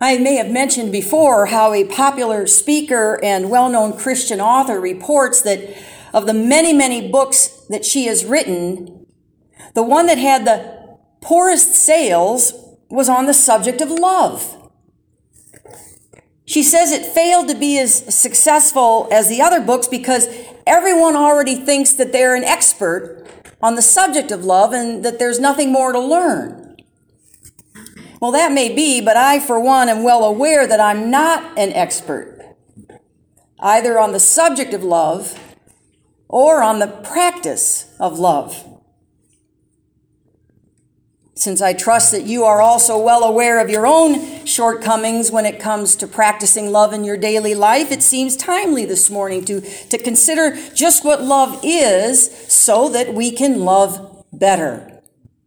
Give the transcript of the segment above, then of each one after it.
I may have mentioned before how a popular speaker and well-known Christian author reports that of the many, many books that she has written, the one that had the poorest sales was on the subject of love. She says it failed to be as successful as the other books because everyone already thinks that they're an expert on the subject of love and that there's nothing more to learn. Well, that may be, but I, for one, am well aware that I'm not an expert, either on the subject of love or on the practice of love. Since I trust that you are also well aware of your own shortcomings when it comes to practicing love in your daily life, it seems timely this morning to consider just what love is so that we can love better.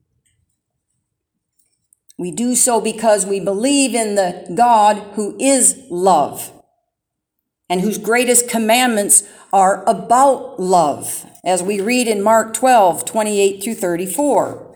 We do so because we believe in the God who is love and whose greatest commandments are about love, as we read in Mark 12:28 through 34.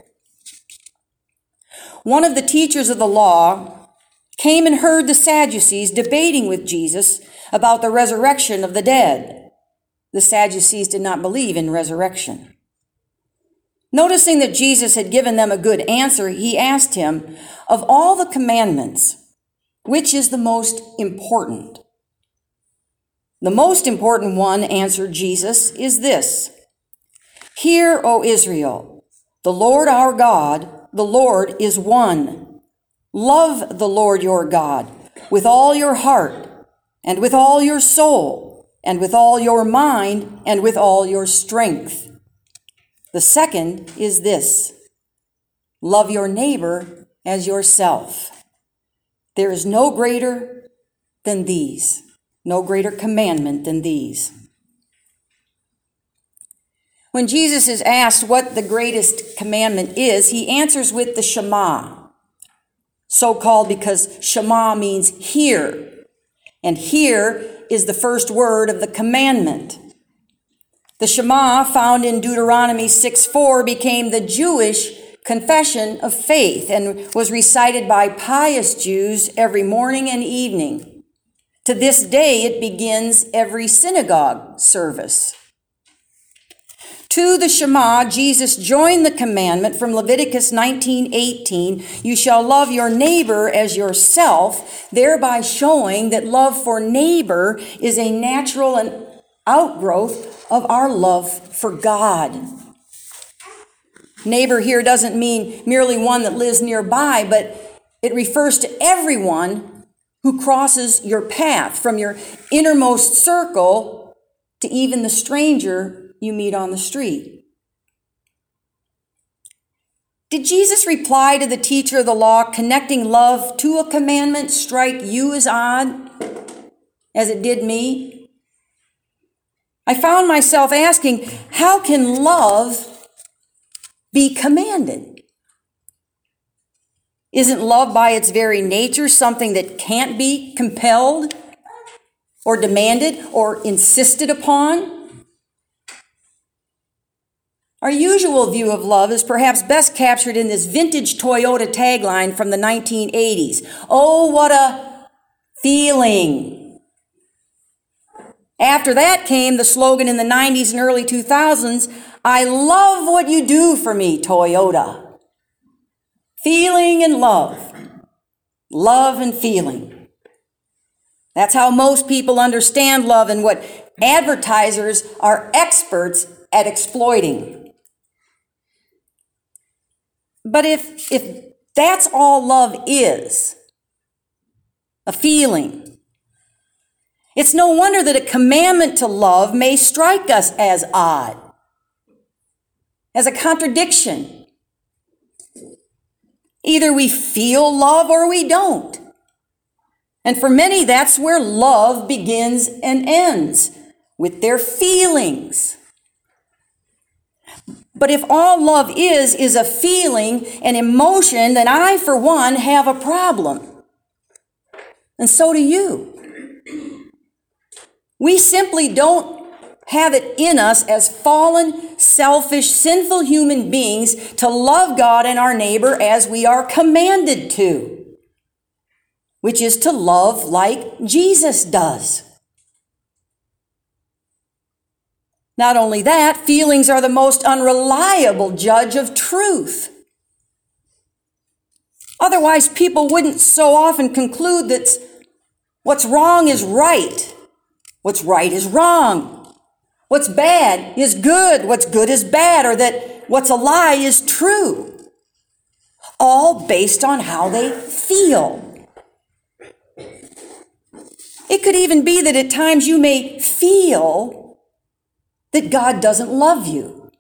One of the teachers of the law came and heard the Sadducees debating with Jesus about the resurrection of the dead. The Sadducees did not believe in resurrection. Noticing that Jesus had given them a good answer, he asked him, "Of all the commandments, which is the most important?" "The most important one," answered Jesus, "is this: Hear, O Israel, the Lord our God, the Lord is one. Love the Lord your God with all your heart and with all your soul and with all your mind and with all your strength. The second is this: love your neighbor as yourself. There is no greater than these, no greater commandment than these." When Jesus is asked what the greatest commandment is, he answers with the Shema, so called because Shema means hear, and hear is the first word of the commandment. The Shema, found in Deuteronomy 6:4, became the Jewish confession of faith and was recited by pious Jews every morning and evening. To this day, it begins every synagogue service. To the Shema, Jesus joined the commandment from Leviticus 19:18, "You shall love your neighbor as yourself," thereby showing that love for neighbor is a natural and outgrowth of our love for God. Neighbor here doesn't mean merely one that lives nearby, but it refers to everyone who crosses your path, from your innermost circle to even the stranger you meet on the street. Did Jesus reply to the teacher of the law, "Connecting love to a commandment strike you as odd, as it did me?" I found myself asking, how can love be commanded? Isn't love by its very nature something that can't be compelled or demanded or insisted upon? Our usual view of love is perhaps best captured in this vintage Toyota tagline from the 1980s. "Oh, what a feeling." After that came the slogan in the 90s and early 2000s, "I love what you do for me, Toyota." Feeling and love. Love and feeling. That's how most people understand love and what advertisers are experts at exploiting. But if that's all love is, a feeling, it's no wonder that a commandment to love may strike us as odd, as a contradiction. Either we feel love or we don't. And for many, that's where love begins and ends, with their feelings. But if all love is a feeling, an emotion, then I, for one, have a problem. And so do you. We simply don't have it in us as fallen, selfish, sinful human beings to love God and our neighbor as we are commanded to. which is to love like Jesus does. Not only that, feelings are the most unreliable judge of truth. Otherwise, people wouldn't so often conclude that what's wrong is right, what's right is wrong, what's bad is good, what's good is bad, or that what's a lie is true. All based on how they feel. It could even be that at times you may feel that God doesn't love you.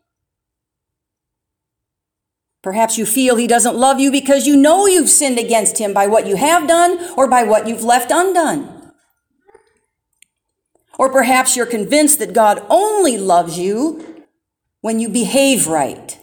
Perhaps you feel he doesn't love you because you know you've sinned against him by what you have done or by what you've left undone. Or perhaps you're convinced that God only loves you when you behave right,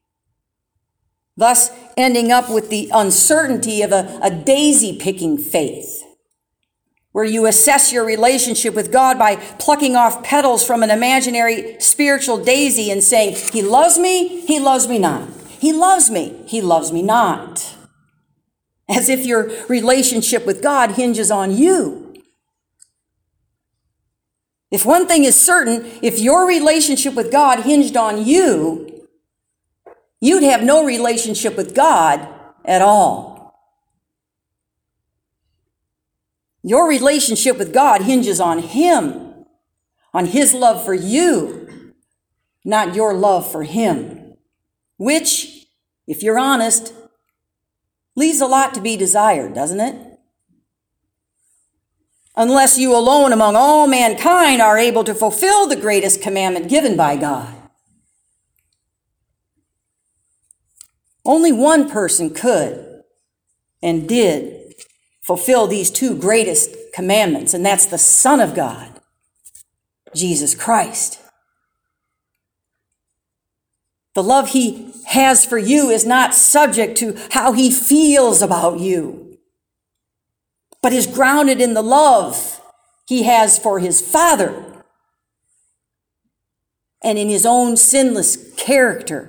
thus ending up with the uncertainty of a daisy-picking faith, where you assess your relationship with God by plucking off petals from an imaginary spiritual daisy and saying, he loves me not. He loves me not. As if your relationship with God hinges on you. If one thing is certain, if your relationship with God hinged on you, you'd have no relationship with God at all. Your relationship with God hinges on him, on his love for you, not your love for him, which, if you're honest, leaves a lot to be desired, doesn't it? Unless you alone among all mankind are able to fulfill the greatest commandment given by God. Only one person could and did fulfill these two greatest commandments, and that's the Son of God, Jesus Christ. The love he has for you is not subject to how he feels about you, but is grounded in the love he has for his Father and in his own sinless character.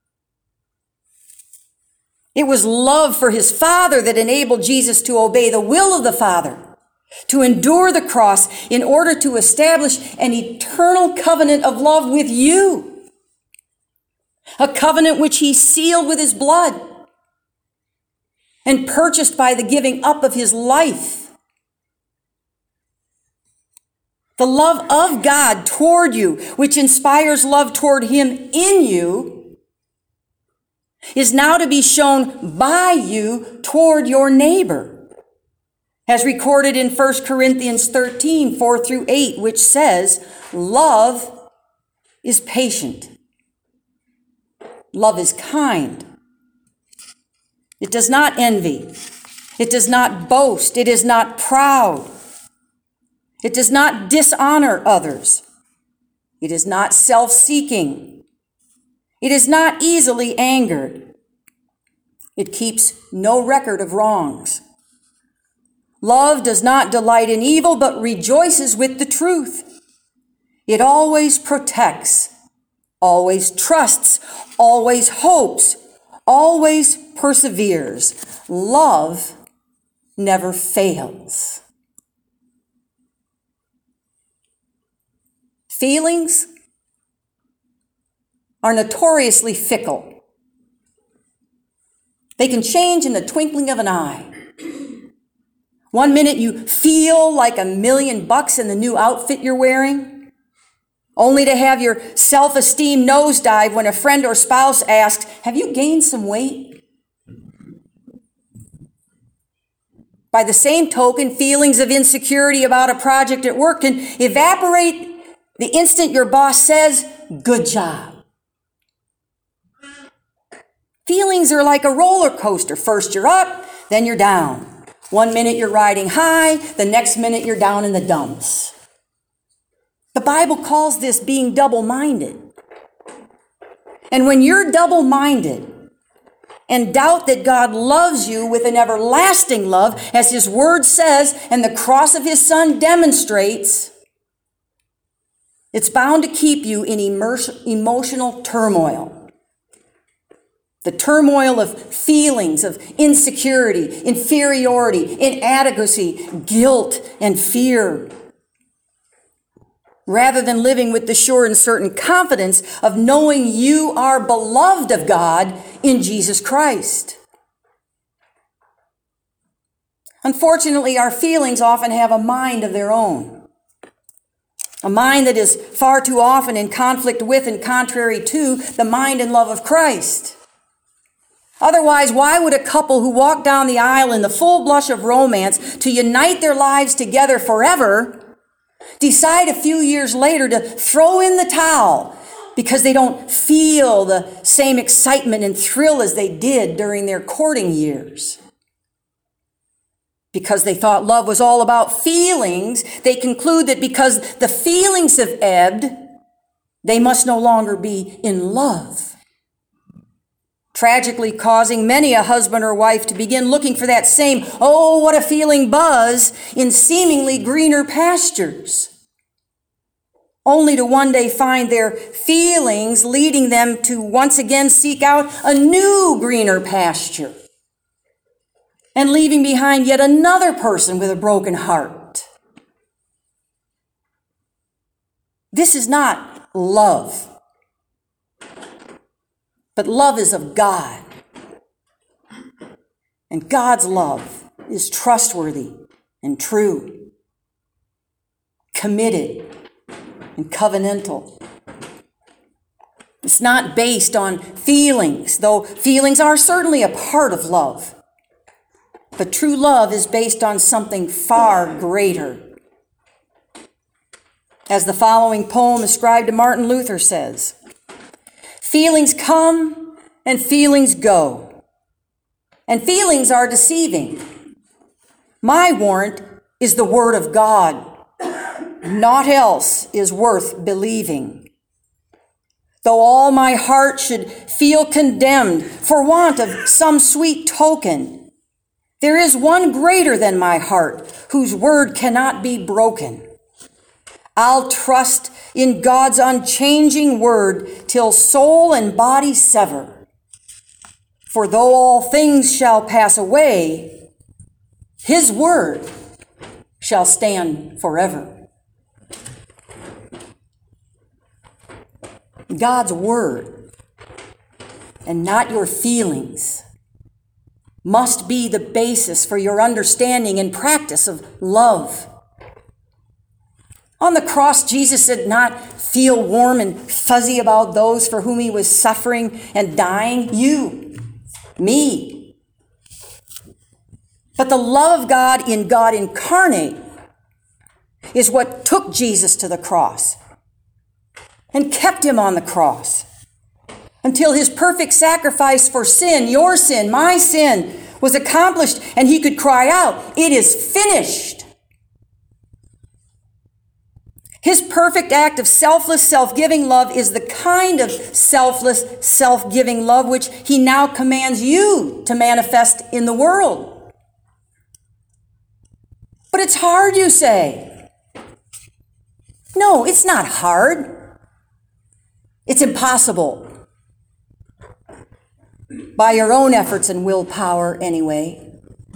It was love for his Father that enabled Jesus to obey the will of the Father, to endure the cross in order to establish an eternal covenant of love with you, a covenant which he sealed with his blood and purchased by the giving up of his life. The love of God toward you, which inspires love toward him in you, is now to be shown by you toward your neighbor, as recorded in 1 Corinthians 13, 4-8, which says, love is patient. Love is kind. It does not envy. It does not boast. It is not proud. It does not dishonor others. It is not self-seeking. It is not easily angered. It keeps no record of wrongs. Love does not delight in evil, but rejoices with the truth. It always protects, always trusts, always hopes, always perseveres. Love never fails. Feelings are notoriously fickle. They can change in the twinkling of an eye. One minute you feel like $1 million in the new outfit you're wearing, only to have your self-esteem nosedive when a friend or spouse asks, have you gained some weight? By the same token, feelings of insecurity about a project at work can evaporate the instant your boss says, good job. Feelings are like a roller coaster. First you're up, then you're down. One minute you're riding high, the next minute you're down in the dumps. The Bible calls this being double-minded. And when you're double-minded and doubt that God loves you with an everlasting love, as his word says and the cross of his Son demonstrates, it's bound to keep you in emotional turmoil. The turmoil of feelings of insecurity, inferiority, inadequacy, guilt, and fear. Rather than living with the sure and certain confidence of knowing you are beloved of God in Jesus Christ. Unfortunately, our feelings often have a mind of their own. A mind that is far too often in conflict with and contrary to the mind and love of Christ. Otherwise, why would a couple who walk down the aisle in the full blush of romance to unite their lives together forever decide a few years later to throw in the towel because they don't feel the same excitement and thrill as they did during their courting years? Because they thought love was all about feelings, they conclude that because the feelings have ebbed, they must no longer be in love. Tragically causing many a husband or wife to begin looking for that same, oh, what a feeling buzz in seemingly greener pastures, only to one day find their feelings leading them to once again seek out a new greener pasture and leaving behind yet another person with a broken heart. This is not love. But love is of God. And God's love is trustworthy and true, committed and covenantal. It's not based on feelings, though feelings are certainly a part of love. But true love is based on something far greater. As the following poem ascribed to Martin Luther says, "Feelings come and feelings go, and feelings are deceiving. My warrant is the word of God. Naught else is worth believing. Though all my heart should feel condemned for want of some sweet token, there is one greater than my heart, whose word cannot be broken. I'll trust in God's unchanging word till soul and body sever. For though all things shall pass away, his word shall stand forever." God's word, and not your feelings, must be the basis for your understanding and practice of love. On the cross, Jesus did not feel warm and fuzzy about those for whom he was suffering and dying. You, me. But the love of God in God incarnate is what took Jesus to the cross and kept him on the cross until his perfect sacrifice for sin, your sin, my sin, was accomplished and he could cry out, "It is finished." His perfect act of selfless, self-giving love is the kind of selfless, self-giving love which he now commands you to manifest in the world. But it's hard, you say. No, it's not hard. It's impossible. By your own efforts and willpower, anyway.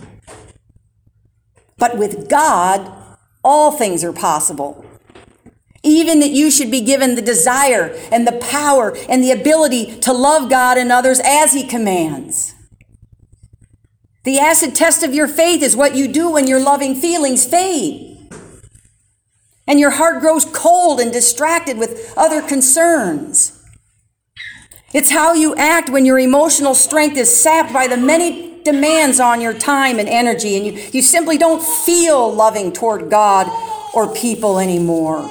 But with God, all things are possible. Even that you should be given the desire and the power and the ability to love God and others as he commands. The acid test of your faith is what you do when your loving feelings fade and your heart grows cold and distracted with other concerns. It's how you act when your emotional strength is sapped by the many demands on your time and energy, and you simply don't feel loving toward God or people anymore.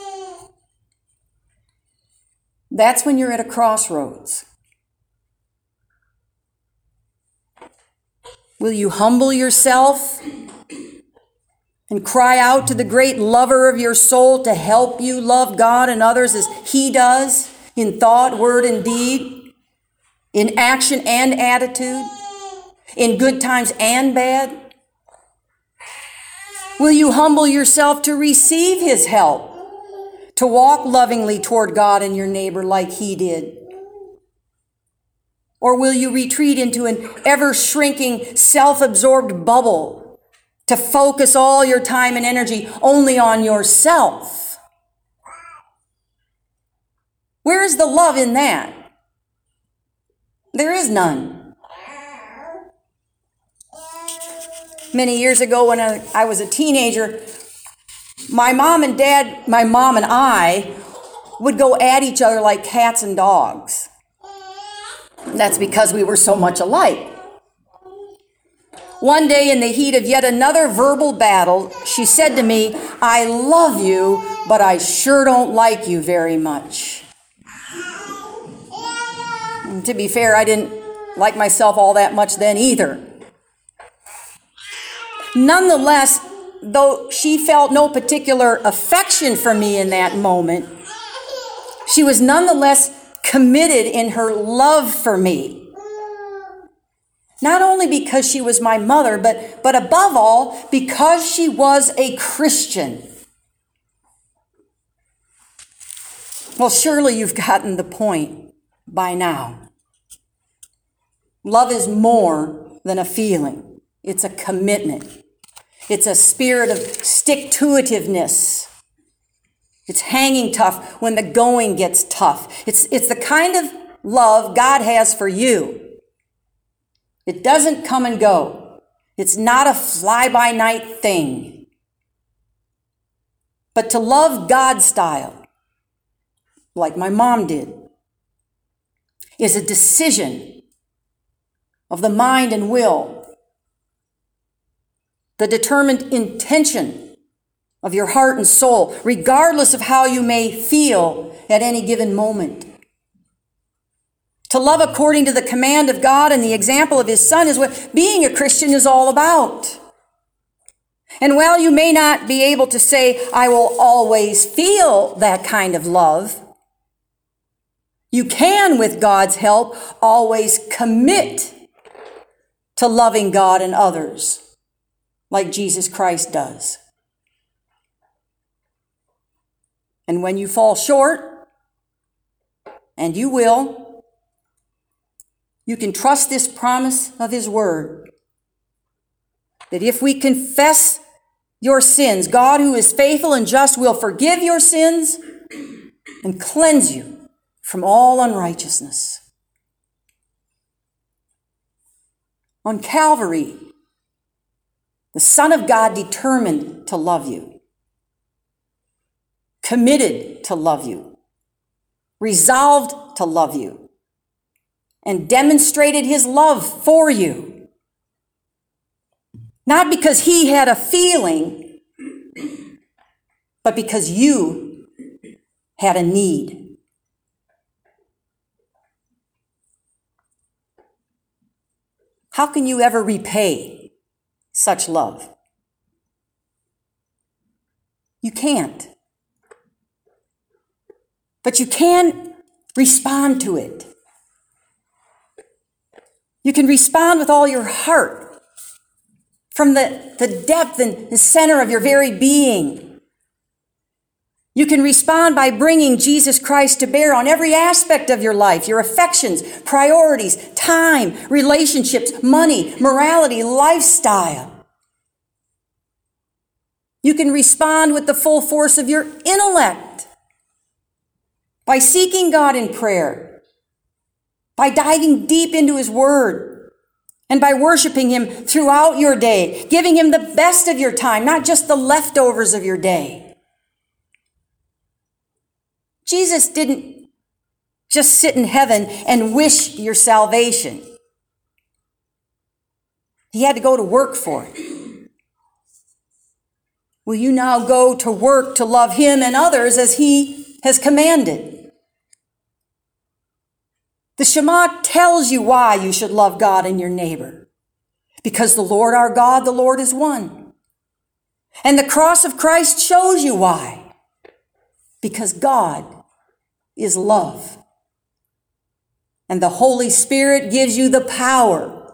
That's when you're at a crossroads. Will you humble yourself and cry out to the great lover of your soul to help you love God and others as he does in thought, word, and deed, in action and attitude, in good times and bad? Will you humble yourself to receive his help, to walk lovingly toward God and your neighbor like he did? Or will you retreat into an ever-shrinking, self-absorbed bubble to focus all your time and energy only on yourself? Where is the love in that? There is none. Many years ago when I was a teenager, my mom and I would go at each other like cats and dogs. That's because we were so much alike. One day, in the heat of yet another verbal battle, she said to me, "I love you, but I sure don't like you very much." And to be fair, I didn't like myself all that much then either. Nonetheless, though she felt no particular affection for me in that moment, she was nonetheless committed in her love for me. Not only because she was my mother, but above all, because she was a Christian. Well, surely you've gotten the point by now. Love is more than a feeling. It's a commitment. It's a spirit of stick-to-itiveness. It's hanging tough when the going gets tough. It's the kind of love God has for you. It doesn't come and go. It's not a fly-by-night thing. But to love God style, like my mom did, is a decision of the mind and will, the determined intention of your heart and soul, regardless of how you may feel at any given moment. To love according to the command of God and the example of His Son is what being a Christian is all about. And while you may not be able to say, "I will always feel that kind of love," you can, with God's help, always commit to loving God and others like Jesus Christ does. And when you fall short, and you will, you can trust this promise of His Word, that if we confess your sins, God, who is faithful and just, will forgive your sins and cleanse you from all unrighteousness. On Calvary, the Son of God determined to love you, committed to love you, resolved to love you, and demonstrated His love for you. Not because He had a feeling, but because you had a need. How can you ever repay such love? You can't. But you can respond to it. You can respond with all your heart, from the depth and the center of your very being. You can respond by bringing Jesus Christ to bear on every aspect of your life, your affections, priorities, time, relationships, money, morality, lifestyle. You can respond with the full force of your intellect by seeking God in prayer, by diving deep into His Word, and by worshiping Him throughout your day, giving Him the best of your time, not just the leftovers of your day. Jesus didn't just sit in heaven and wish your salvation. He had to go to work for it. Will you now go to work to love Him and others as He has commanded? The Shema tells you why you should love God and your neighbor. Because the Lord our God, the Lord is one. And the cross of Christ shows you why. Because God is love. And the Holy Spirit gives you the power.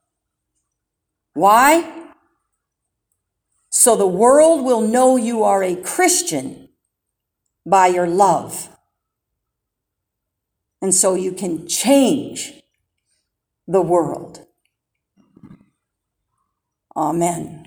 Why? So the world will know you are a Christian by your love. And so you can change the world. Amen.